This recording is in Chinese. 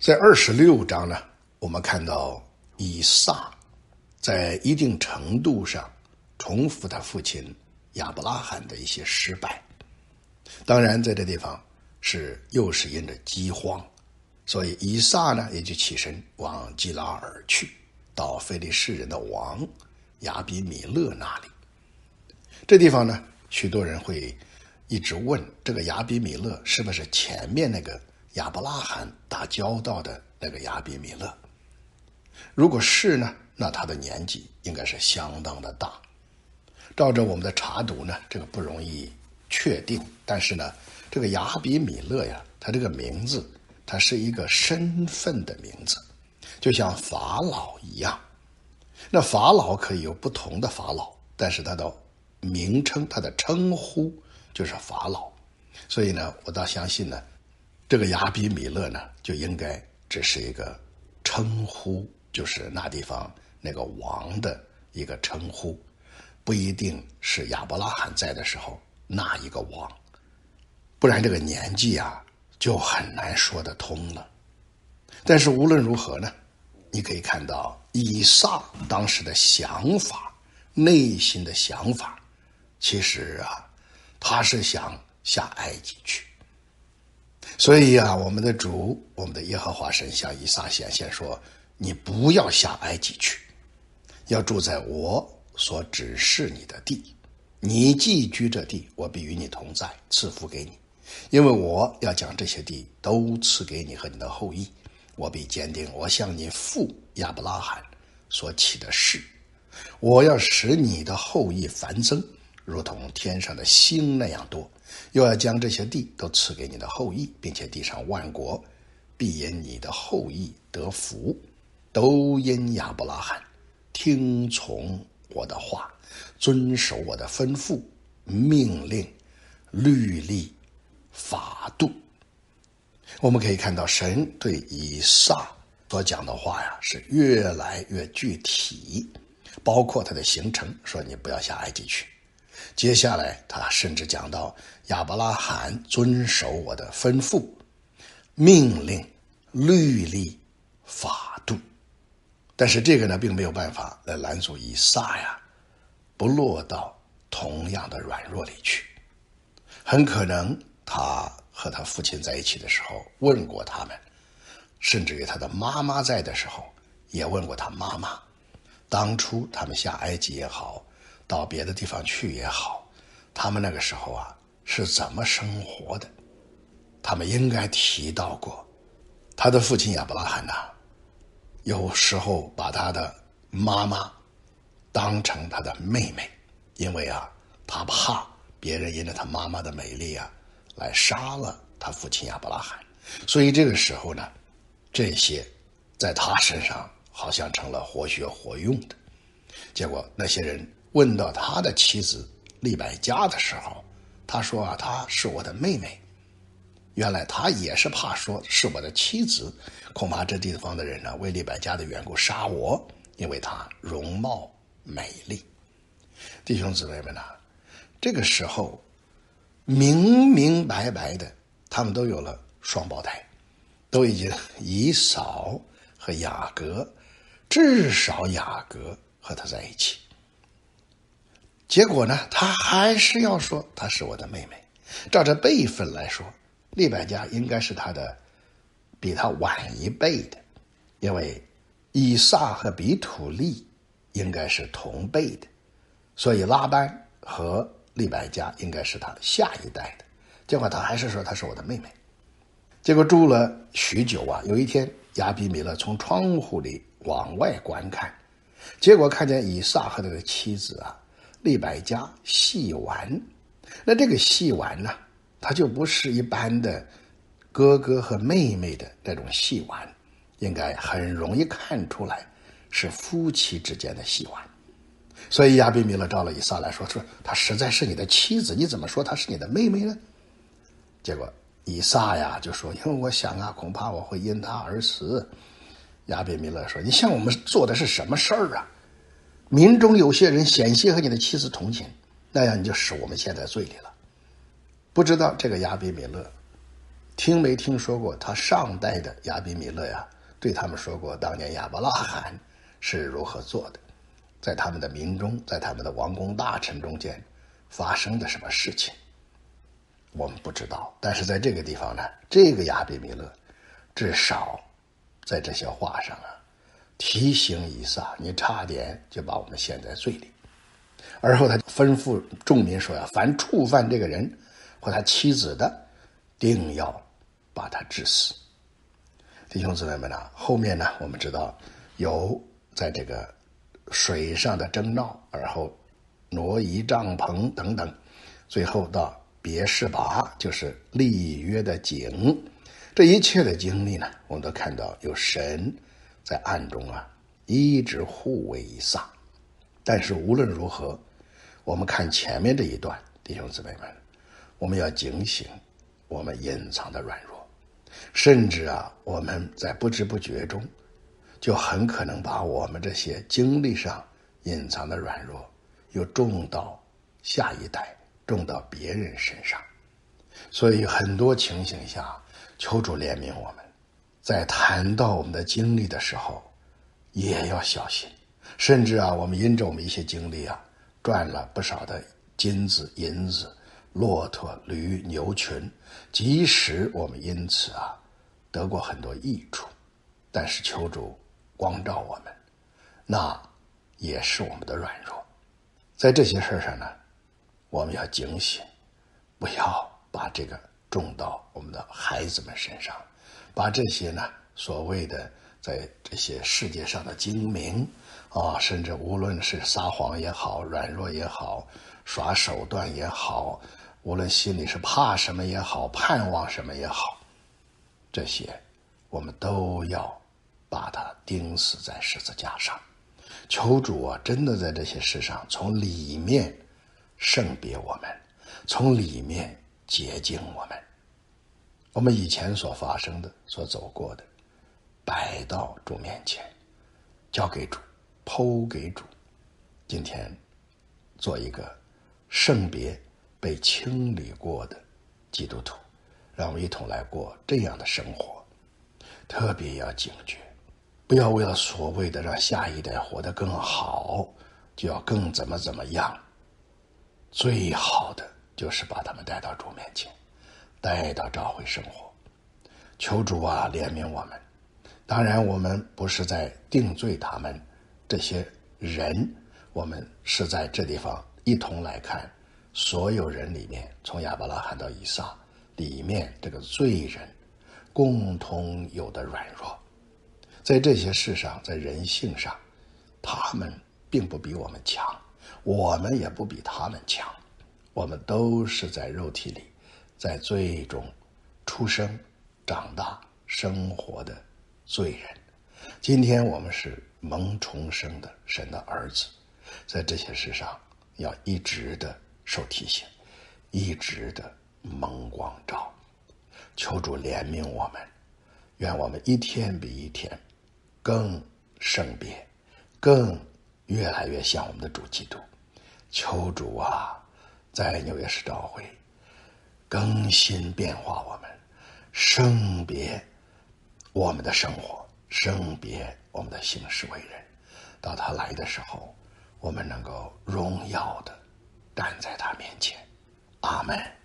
在26章呢，我们看到以撒在一定程度上重复他父亲亚伯拉罕的一些失败。当然在这地方又是因着饥荒，所以以撒呢也就起身往基拉尔去，到非利士人的王亚比米勒那里。这地方呢，许多人会一直问，这个亚比米勒是不是前面那个亚伯拉罕打交道的那个亚比米勒？如果是呢，那他的年纪应该是相当的大。照着我们的查读呢，这个不容易确定，但是呢，这个亚比米勒呀，他这个名字，他是一个身份的名字，就像法老一样。那法老可以有不同的法老，但是他的名称，他的称呼就是法老。所以呢，我倒相信呢，这个亚比米勒呢，就应该只是一个称呼，就是那地方那个王的一个称呼，不一定是亚伯拉罕在的时候那一个王，不然这个年纪啊就很难说得通了。但是无论如何呢，你可以看到以撒当时的想法，内心的想法，其实啊，他是想下埃及去。所以啊，我们的主，我们的耶和华神向以撒显现说，你不要下埃及去，要住在我所指示你的地。你寄居这地，我必与你同在，赐福给你，因为我要将这些地都赐给你和你的后裔。我必坚定我向你父亚伯拉罕所起的誓，我要使你的后裔繁增，如同天上的星那样多，又要将这些地都赐给你的后裔，并且地上万国必因你的后裔得福，都因亚伯拉罕听从我的话，遵守我的吩咐、命令、律例、法度。我们可以看到神对以撒所讲的话呀，是越来越具体，包括他的行程，说你不要下埃及去。接下来他甚至讲到亚伯拉罕遵守我的吩咐、命令、律例、法度。但是这个呢，并没有办法来拦阻以撒呀不落到同样的软弱里去。很可能他和他父亲在一起的时候问过他们，甚至于他的妈妈在的时候也问过他妈妈，当初他们下埃及也好，到别的地方去也好，他们那个时候啊是怎么生活的。他们应该提到过，他的父亲亚伯拉罕呐，有时候把他的妈妈当成他的妹妹，因为啊，他怕别人因着他妈妈的美丽啊来杀了他父亲亚伯拉罕。所以这个时候呢，这些在他身上好像成了活学活用的。结果那些人问到他的妻子利百加的时候，他说啊，她是我的妹妹。原来他也是怕说是我的妻子，恐怕这地方的人呢为利百加的缘故杀我，因为她容貌美丽。弟兄姊妹们啊，这个时候明明白白的，他们都有了双胞胎，都已经以扫和雅各，至少雅各和他在一起。结果呢，他还是要说她是我的妹妹。照着辈分来说，利百加应该是他的比他晚一辈的，因为以撒和比土利应该是同辈的，所以拉班和利百加应该是他下一代的。结果他还是说她是我的妹妹。结果住了许久啊，有一天亚比米勒从窗户里往外观看，结果看见以撒和他的妻子啊利百加戏玩。那这个戏玩呢，它就不是一般的哥哥和妹妹的那种戏玩，应该很容易看出来是夫妻之间的戏玩。所以亚比米勒找了以撒来说她实在是你的妻子，你怎么说她是你的妹妹呢？结果以撒呀就说，因为我想啊，恐怕我会因她而死。亚比米勒说，你向我们做的是什么事儿啊？民中有些人险些和你的妻子同寝，那样你就使我们陷在罪里了。不知道这个亚比米勒听没听说过他上代的亚比米勒呀，对他们说过当年亚伯拉罕是如何做的，在他们的民中，在他们的王公大臣中间发生的什么事情，我们不知道。但是在这个地方呢，这个亚比米勒至少在这些话上啊，提醒以撒，你差点就把我们陷在罪里。而后他吩咐众民说呀，凡触犯这个人或他妻子的，定要把他治死。弟兄姊妹们呢，后面呢，我们知道有在这个水上的争闹，而后挪移帐篷等等，最后到别是巴，就是立约的井。这一切的经历呢，我们都看到有神在暗中啊一直护卫以撒。但是无论如何，我们看前面这一段，弟兄姊妹们，我们要警醒我们隐藏的软弱，甚至啊，我们在不知不觉中就很可能把我们这些经历上隐藏的软弱又种到下一代，种到别人身上。所以很多情形下，求主怜悯我们，在谈到我们的经历的时候也要小心。甚至啊，我们因着我们一些经历啊，赚了不少的金子、银子、骆驼、驴、牛群，即使我们因此啊得过很多益处，但是求主光照我们，那也是我们的软弱。在这些事上呢，我们要警醒，不要把这个种到我们的孩子们身上，把这些呢所谓的在这些世界上的精明啊，甚至无论是撒谎也好，软弱也好，耍手段也好，无论心里是怕什么也好，盼望什么也好，这些我们都要把它钉死在十字架上。求主啊，真的在这些事上从里面圣别我们，从里面洁净我们。我们以前所发生的、所走过的，摆到主面前，交给主，剖给主。今天做一个圣别被清理过的基督徒，让我们一同来过这样的生活。特别要警觉，不要为了所谓的让下一代活得更好，就要更怎么样。最好的就是把他们带到主面前，带到教会生活。求主啊，怜悯我们。当然我们不是在定罪他们这些人，我们是在这地方一同来看所有人里面，从亚伯拉罕到以撒里面这个罪人共同有的软弱。在这些事上，在人性上，他们并不比我们强，我们也不比他们强。我们都是在肉体里，在罪中出生、长大、生活的罪人。今天我们是蒙重生的神的儿子，在这些事上要一直的受提醒，一直的蒙光照。求主怜悯我们，愿我们一天比一天更圣别，更越来越像我们的主基督。求主啊，在纽约市教会更新变化我们，圣别我们的生活，圣别我们的行事为人。到他来的时候，我们能够荣耀的站在他面前。阿们。